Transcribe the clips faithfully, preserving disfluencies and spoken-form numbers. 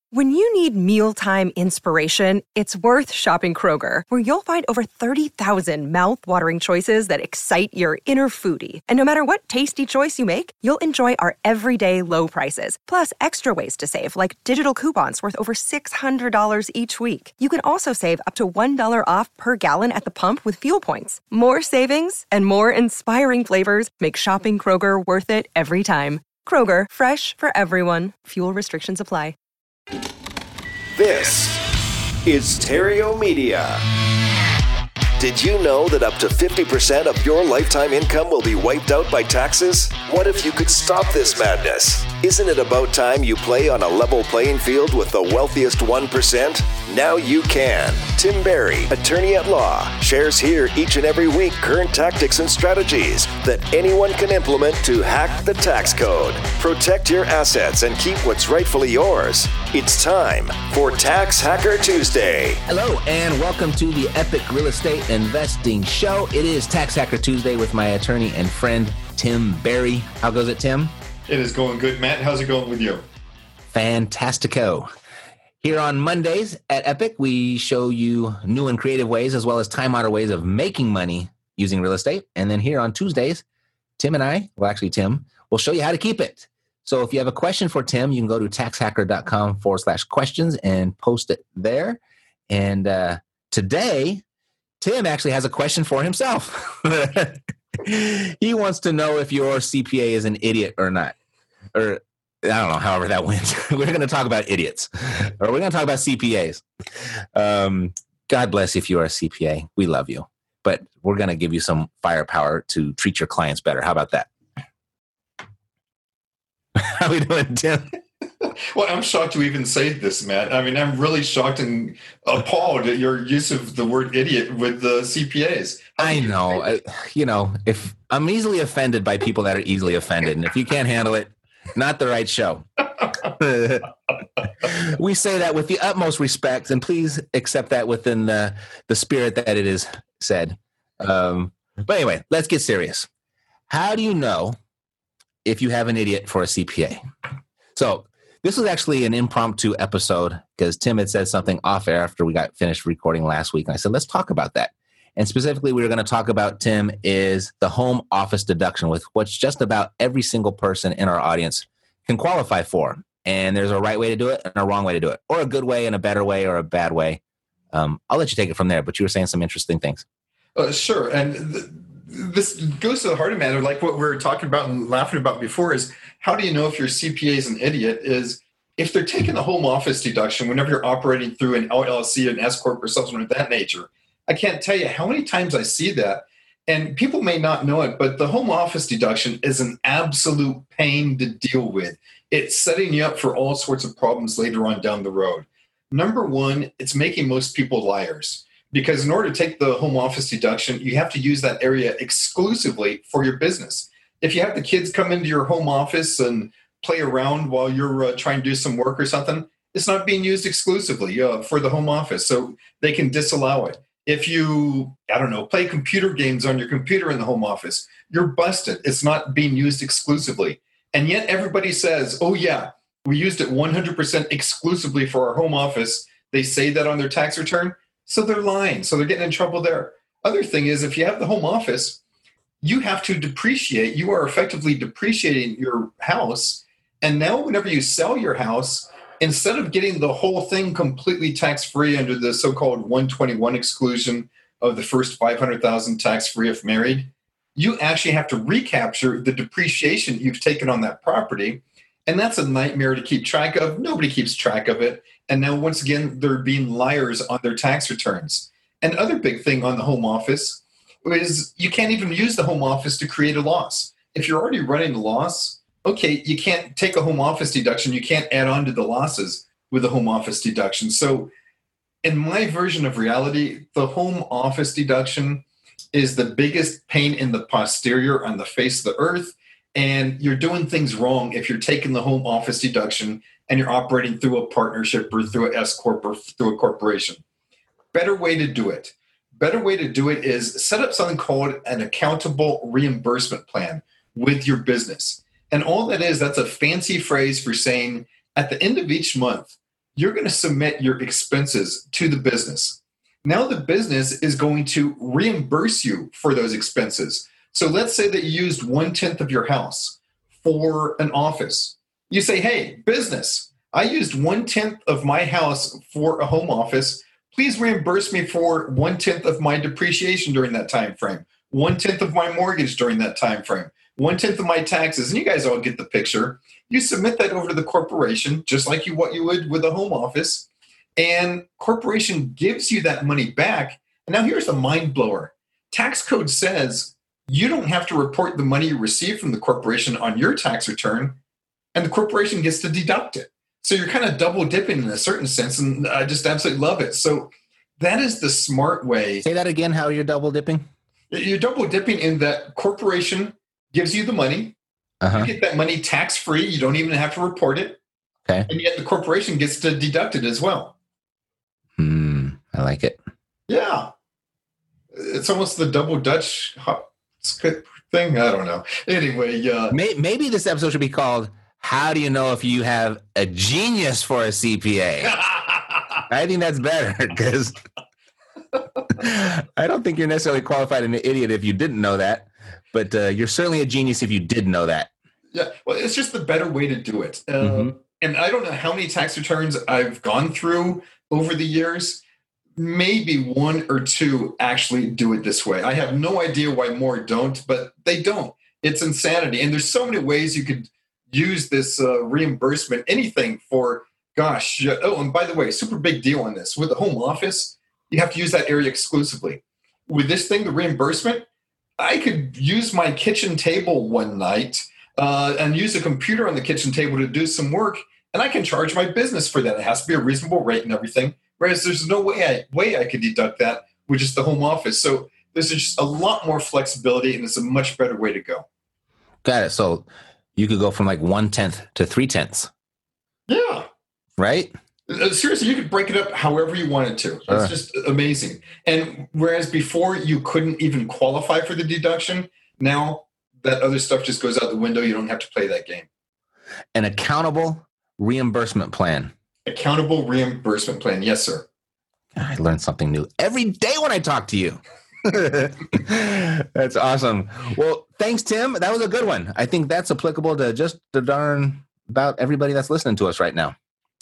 When you need mealtime inspiration, it's worth shopping Kroger, where you'll find over thirty thousand mouth-watering choices that excite your inner foodie. And no matter what tasty choice you make, you'll enjoy our everyday low prices, plus extra ways to save, like digital coupons worth over six hundred dollars each week. You can also save up to one dollar off per gallon at the pump with fuel points. More savings and more inspiring flavors make shopping Kroger worth it every time. Kroger, fresh for everyone. Fuel restrictions apply. This is Stereo Media. Did you know that up to fifty percent of your lifetime income will be wiped out by taxes? What if you could stop this madness? Isn't it about time you play on a level playing field with the wealthiest one percent? Now you can. Tim Berry, attorney at law, shares here each and every week current tactics and strategies that anyone can implement to hack the tax code, protect your assets, and keep what's rightfully yours. It's time for Tax Hacker Tuesday. Hello, and welcome to the Epic Real Estate Investing Show. It is Tax Hacker Tuesday with my attorney and friend, Tim Berry. How goes it, Tim? It is going good, Matt. How's it going with you? Fantastico. Here on Mondays at Epic, we show you new and creative ways as well as time-honored ways of making money using real estate. And then here on Tuesdays, Tim and I, well, actually Tim, will show you how to keep it. So if you have a question for Tim, you can go to taxhacker.com forward slash questions and post it there. And uh, today, Tim actually has a question for himself. He wants to know if your C P A is an idiot or not. Or I don't know, however that went. We're going to talk about idiots. Or we're going to talk about C P As. Um, God bless if you are a C P A. We love you. But we're going to give you some firepower to treat your clients better. How about that? How are we doing, Tim? Well, I'm shocked you even say this, Matt. I mean, I'm really shocked and appalled at your use of the word idiot with the C P As. I know. I, you know, if I'm easily offended by people that are easily offended, and if you can't handle it, not the right show. We say that with the utmost respect, and please accept that within the, the spirit that it is said. Um, but anyway, let's get serious. How do you know if you have an idiot for a C P A? So this was actually an impromptu episode because Tim had said something off air after we got finished recording last week. And I said, let's talk about that. And specifically, we were going to talk about, Tim, is the home office deduction, with which just about every single person in our audience can qualify for. And there's a right way to do it and a wrong way to do it, or a good way and a better way or a bad way. Um, I'll let you take it from there, but you were saying some interesting things. Uh, sure. And th- this goes to the heart of the matter, like what we were talking about and laughing about before, is how do you know if your C P A is an idiot? Is if they're taking the home office deduction whenever you're operating through an L L C, an S corp, or something of that nature. I can't tell you how many times I see that, and people may not know it, but the home office deduction is an absolute pain to deal with. It's setting you up for all sorts of problems later on down the road. Number one, it's making most people liars, because in order to take the home office deduction, you have to use that area exclusively for your business. If you have the kids come into your home office and play around while you're uh, trying to do some work or something, it's not being used exclusively uh, for the home office, so they can disallow it. If you, I don't know, play computer games on your computer in the home office, you're busted. It's not being used exclusively. And yet everybody says, oh yeah, we used it one hundred percent exclusively for our home office. They say that on their tax return, so they're lying. So they're getting in trouble there. Other thing is, if you have the home office, you have to depreciate. You are effectively depreciating your house. And now whenever you sell your house, instead of getting the whole thing completely tax-free under the so-called one twenty-one exclusion of the first five hundred thousand dollars tax-free if married, you actually have to recapture the depreciation you've taken on that property. And that's a nightmare to keep track of. Nobody keeps track of it. And now, once again, they're being liars on their tax returns. And other big thing on the home office is you can't even use the home office to create a loss. If you're already running a loss, okay, you can't take a home office deduction. You can't add on to the losses with a home office deduction. So in my version of reality, the home office deduction is the biggest pain in the posterior on the face of the earth. And you're doing things wrong if you're taking the home office deduction and you're operating through a partnership or through an S corp or through a corporation. Better way to do it. Better way to do it is set up something called an accountable reimbursement plan with your business. And all that is, that's a fancy phrase for saying at the end of each month, you're going to submit your expenses to the business. Now the business is going to reimburse you for those expenses. So let's say that you used one-tenth of your house for an office. You say, hey, business, I used one-tenth of my house for a home office. Please reimburse me for one-tenth of my depreciation during that time frame, one-tenth of my mortgage during that time frame, one-tenth of my taxes. And you guys all get the picture. You submit that over to the corporation, just like you what you would with a home office. And corporation gives you that money back. And now here's the mind blower. Tax code says you don't have to report the money you receive from the corporation on your tax return, and the corporation gets to deduct it. So you're kind of double dipping in a certain sense, and I just absolutely love it. So that is the smart way. Say that again, how you're double dipping? You're double dipping in that corporation gives you the money. Uh-huh. You get that money tax-free. You don't even have to report it. Okay. And yet the corporation gets to deduct it as well. Hmm, I like it. Yeah. It's almost the double Dutch thing. I don't know. Anyway. Uh, Maybe this episode should be called, How Do You Know If You Have a Genius for a C P A? I think that's better because I don't think you're necessarily qualified an idiot if you didn't know that, but uh, you're certainly a genius if you did know that. Yeah, well, it's just the better way to do it. Uh, mm-hmm. And I don't know how many tax returns I've gone through over the years. Maybe one or two actually do it this way. I have no idea why more don't, but they don't. It's insanity. And there's so many ways you could use this uh, reimbursement, anything for, gosh. Oh, and by the way, super big deal on this. With the home office, you have to use that area exclusively. With this thing, the reimbursement, I could use my kitchen table one night uh, and use a computer on the kitchen table to do some work, and I can charge my business for that. It has to be a reasonable rate and everything, whereas there's no way I, way I could deduct that with just the home office. So there's just a lot more flexibility, and it's a much better way to go. Got it. So you could go from like one-tenth to three-tenths. Yeah. Right? Seriously, you could break it up however you wanted to. It's sure. Just amazing. And whereas before you couldn't even qualify for the deduction, now that other stuff just goes out the window. You don't have to play that game. An accountable reimbursement plan. Accountable reimbursement plan. Yes, sir. I learned something new every day when I talk to you. That's awesome. Well, thanks, Tim. That was a good one. I think that's applicable to just the darn about everybody that's listening to us right now.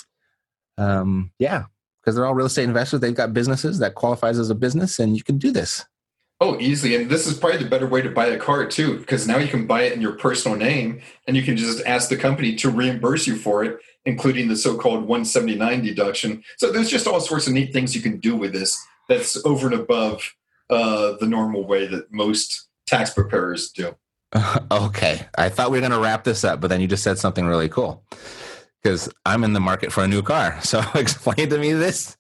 Um, yeah, because they're all real estate investors. They've got businesses that qualifies as a business, and you can do this. Oh, easily. And this is probably the better way to buy a car too, because now you can buy it in your personal name, and you can just ask the company to reimburse you for it, including the so-called one seventy-nine deduction. So there's just all sorts of neat things you can do with this that's over and above uh, the normal way that most tax preparers do. Okay. I thought we were going to wrap this up, but then you just said something really cool. Because I'm in the market for a new car. So explain to me this.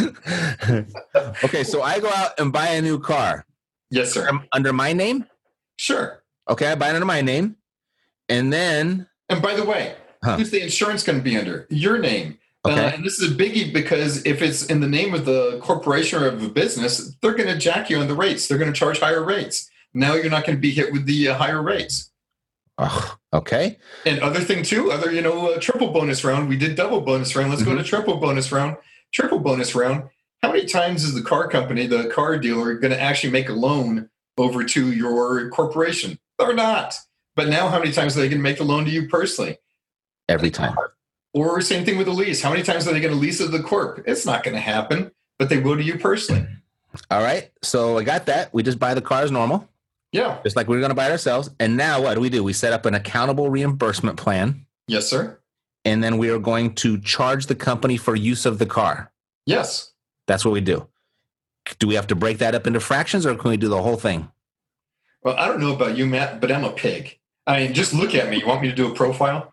Okay, so I go out and buy a new car. Yes, sir. Under my name? Sure. Okay, I buy it under my name. And then... And by the way, huh. who's the insurance going to be under? Your name. Okay. Uh, and this is a biggie because if it's in the name of the corporation or of the business, they're going to jack you on the rates. They're going to charge higher rates. Now you're not going to be hit with the uh, higher rates. Oh, okay. And other thing too, other, you know, uh, triple bonus round. We did double bonus round. Let's mm-hmm. go to triple bonus round. Triple bonus round. How many times is the car company, the car dealer, going to actually make a loan over to your corporation? They're not. But now how many times are they going to make the loan to you personally? Every time. Or same thing with the lease. How many times are they going to lease it to the corp? It's not going to happen, but they will to you personally. All right. So I got that. We just buy the car as normal. Yeah. Just like we we're going to buy it ourselves. And now what do we do? We set up an accountable reimbursement plan. Yes, sir. And then we are going to charge the company for use of the car. Yes. That's what we do. Do we have to break that up into fractions, or can we do the whole thing? Well, I don't know about you, Matt, but I'm a pig. I mean, just look at me. You want me to do a profile?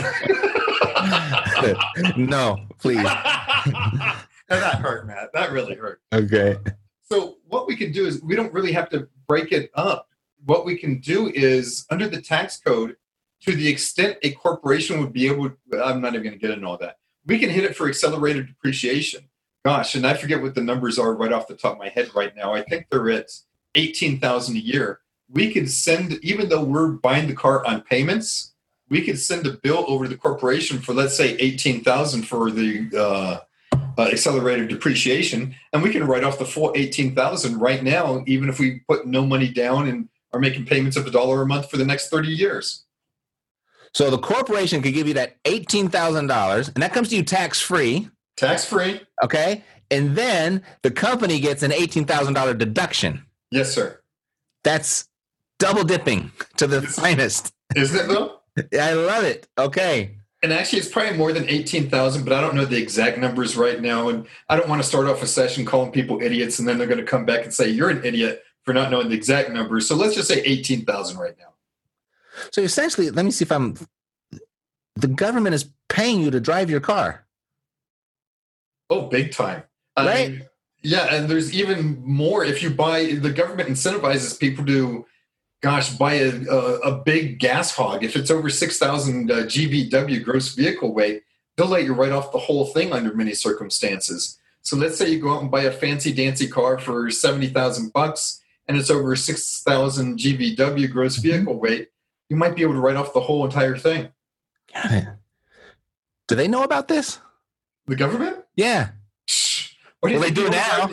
No, please. No, that hurt, Matt. That really hurt. Okay. So what we can do is we don't really have to break it up. What we can do is under the tax code, to the extent a corporation would be able to, I'm not even going to get into all that. We can hit it for accelerated depreciation. Gosh, and I forget what the numbers are right off the top of my head right now. I think they're at eighteen thousand dollars a year. We can send, even though we're buying the car on payments, we could send a bill over to the corporation for, let's say, eighteen thousand dollars for the uh, uh, accelerated depreciation, and we can write off the full eighteen thousand dollars right now, even if we put no money down and are making payments of a dollar a month for the next thirty years. So the corporation could give you that eighteen thousand dollars, and that comes to you tax-free. Tax-free. Okay. And then the company gets an eighteen thousand dollars deduction. Yes, sir. That's double dipping to the finest. Isn't it, though? I love it. Okay. And actually, it's probably more than eighteen thousand, but I don't know the exact numbers right now. And I don't want to start off a session calling people idiots, and then they're going to come back and say, you're an idiot for not knowing the exact numbers. So let's just say eighteen thousand right now. So essentially, let me see if I'm, the government is paying you to drive your car. Oh, big time. I Right? mean, yeah, and there's even more. If you buy, the government incentivizes people to, gosh, buy a, a, a big gas hog. If it's over six thousand uh, G V W, gross vehicle weight, they'll let you write off the whole thing under many circumstances. So let's say you go out and buy a fancy dancy car for seventy thousand bucks, and it's over six thousand G V W, gross vehicle mm-hmm. weight. You might be able to write off the whole entire thing. Got it. Do they know about this? The government? Yeah. What do well, they do now.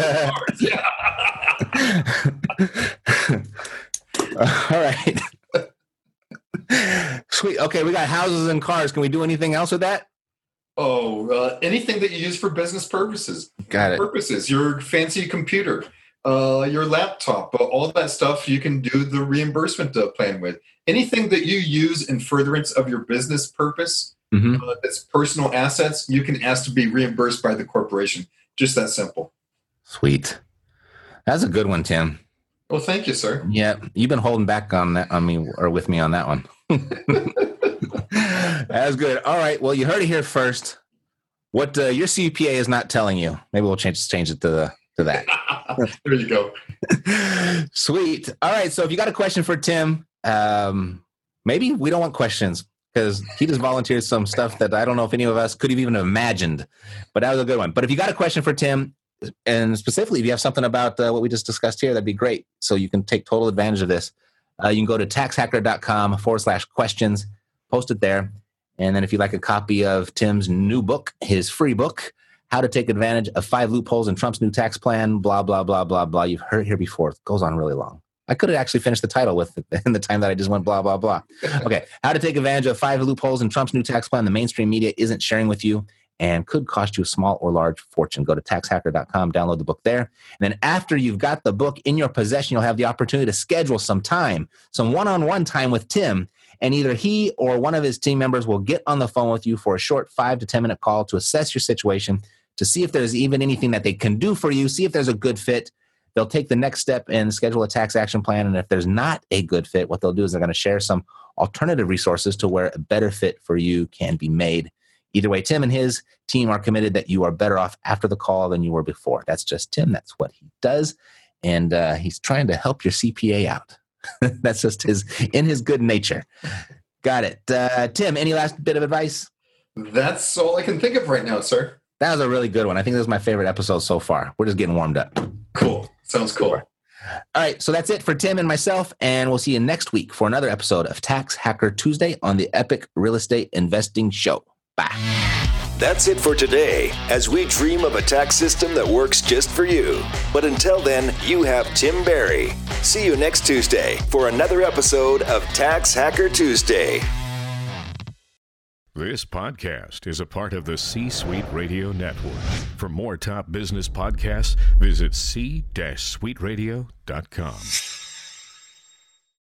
All right. Sweet. Okay, we got houses and cars. Can we do anything else with that? Oh, uh, anything that you use for business purposes. Got it. Purposes. Your fancy computer, uh, your laptop, uh, all that stuff you can do the reimbursement uh, plan with. Anything that you use in furtherance of your business purpose, mm-hmm. uh, that's personal assets, you can ask to be reimbursed by the corporation. Just that simple. Sweet. That's a good one, Tim. Well, thank you, sir. Yeah, you've been holding back on that on me or with me on that one. That's good. All right. Well, you heard it here first. What uh, your C P A is not telling you. Maybe we'll change change it to the to that. There you go. Sweet. All right. So if you got a question for Tim, um, maybe we don't want questions because he just volunteered some stuff that I don't know if any of us could have even imagined. But that was a good one. But if you got a question for Tim, and specifically if you have something about uh, what we just discussed here, that'd be great. So you can take total advantage of this. Uh, you can go to taxhacker.com forward slash questions, post it there. And then if you'd like a copy of Tim's new book, his free book, How to Take Advantage of Five Loopholes in Trump's New Tax Plan, blah, blah, blah, blah, blah. You've heard it here before. It goes on really long. I could have actually finished the title with it in the time that I just went blah, blah, blah. Okay. How to Take Advantage of Five Loopholes in Trump's New Tax Plan the mainstream media isn't sharing with you and could cost you a small or large fortune. Go to tax hacker dot com, download the book there. And then after you've got the book in your possession, you'll have the opportunity to schedule some time, some one-on-one time with Tim. And either he or one of his team members will get on the phone with you for a short five to ten minute call to assess your situation, to see if there's even anything that they can do for you, see if there's a good fit. They'll take the next step and schedule a tax action plan. And if there's not a good fit, what they'll do is they're going to share some alternative resources to where a better fit for you can be made. Either way, Tim and his team are committed that you are better off after the call than you were before. That's just Tim. That's what he does. And uh, he's trying to help your C P A out. That's just his in his good nature. Got it. Uh, Tim, any last bit of advice? That's all I can think of right now, sir. That was a really good one. I think this is my favorite episode so far. We're just getting warmed up. Cool. Sounds cool. All right. So that's it for Tim and myself. And we'll see you next week for another episode of Tax Hacker Tuesday on the Epic Real Estate Investing Show. Bye. That's it for today, as we dream of a tax system that works just for you. But until then, you have Tim Barry. See you next Tuesday for another episode of Tax Hacker Tuesday. This podcast is a part of the C-Suite Radio Network. For more top business podcasts, visit c suite radio dot com.